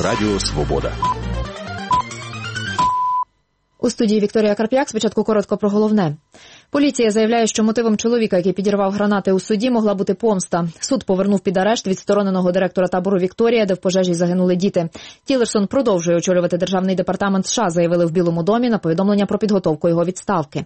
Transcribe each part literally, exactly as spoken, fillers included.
Радіо Свобода. У студії Вікторія Карп'як. Спочатку коротко про головне. Поліція заявляє, що мотивом чоловіка, який підірвав гранати у суді, могла бути помста. Суд повернув під арешт відстороненого директора табору «Вікторія», де в пожежі загинули діти. Тілерсон продовжує очолювати Державний департамент США, заявили в Білому домі на повідомлення про підготовку його відставки.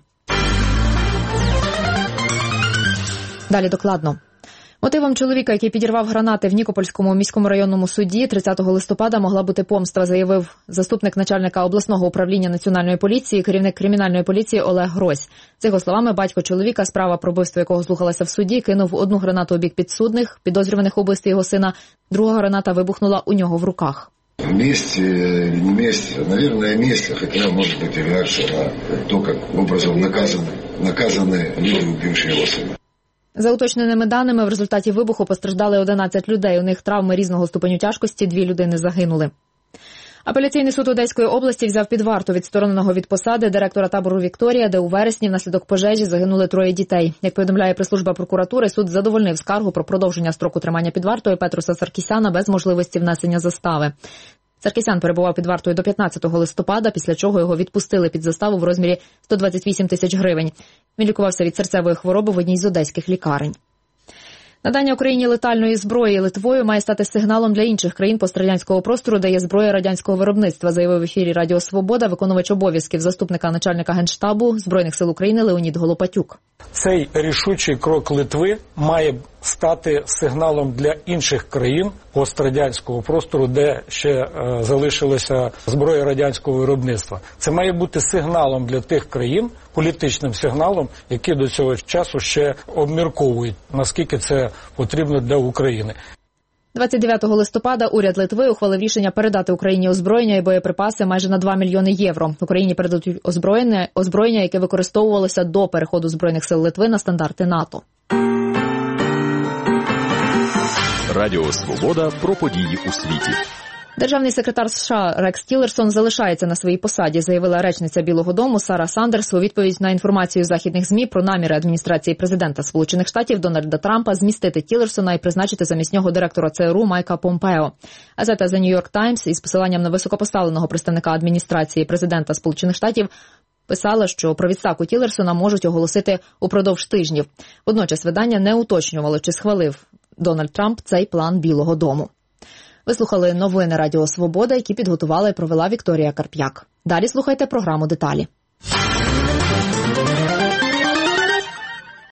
Далі докладно. Мотивом чоловіка, який підірвав гранати в Нікопольському міському районному суді, тридцятого листопада могла бути помста, заявив заступник начальника обласного управління Національної поліції, керівник кримінальної поліції Олег Грось. За його словами, батько чоловіка, справа про вбивство якого слухалася в суді, кинув одну гранату у бік підсудних, підозрюваних у вбивстві його сина. Друга граната вибухнула у нього в руках. Месть или не месть? Наверное, месть, хотя может быть и реакция на то, как образом наказаны, наказаны люди, убившие его сына. За уточненими даними, в результаті вибуху постраждали одинадцять людей. У них травми різного ступеню тяжкості, дві людини загинули. Апеляційний суд Одеської області взяв під варту відстороненого від посади директора табору «Вікторія», де у вересні внаслідок пожежі загинули троє дітей. Як повідомляє прес-служба прокуратури, суд задовольнив скаргу про продовження строку тримання під вартою Петруса Саркісяна без можливості внесення застави. Саркісян перебував під вартою до п'ятнадцятого листопада, після чого його відпустили під заставу в розмірі сто двадцять вісім тисяч гривень. Він лікувався від серцевої хвороби в одній з одеських лікарень. Надання Україні летальної зброї Литвою має стати сигналом для інших країн пострадянського простору, де є зброя радянського виробництва, заявив в ефірі Радіо Свобода виконувач обов'язків заступника начальника Генштабу Збройних сил України Леонід Голопатюк. Цей рішучий крок Литви має стати сигналом для інших країн пострадянського простору, де ще е, залишилася зброя радянського виробництва. Це має бути сигналом для тих країн, політичним сигналом, які до цього часу ще обмірковують, наскільки це потрібно для України. двадцять дев'ятого листопада уряд Литви ухвалив рішення передати Україні озброєння і боєприпаси майже на два мільйони євро. Україні передадуть озброєння, озброєння, яке використовувалося до переходу Збройних сил Литви на стандарти НАТО. Радіо Свобода про події у світі. Державний секретар США Рекс Тілерсон залишається на своїй посаді, заявила речниця Білого дому Сара Сандерс у відповідь на інформацію західних ЗМІ про наміри адміністрації президента Сполучених Штатів Дональда Трампа змістити Тілерсона і призначити замість нього директора ЦРУ Майка Помпео. Газета The New York Times із посиланням на високопоставленого представника адміністрації президента Сполучених Штатів писала, що про відставку Тілерсона можуть оголосити упродовж тижнів. Водночас видання не уточнювало, чи схвалив Дональд Трамп цей план Білого дому. Ви слухали новини Радіо Свобода, які підготувала і провела Вікторія Карп'як. Далі слухайте програму «Деталі».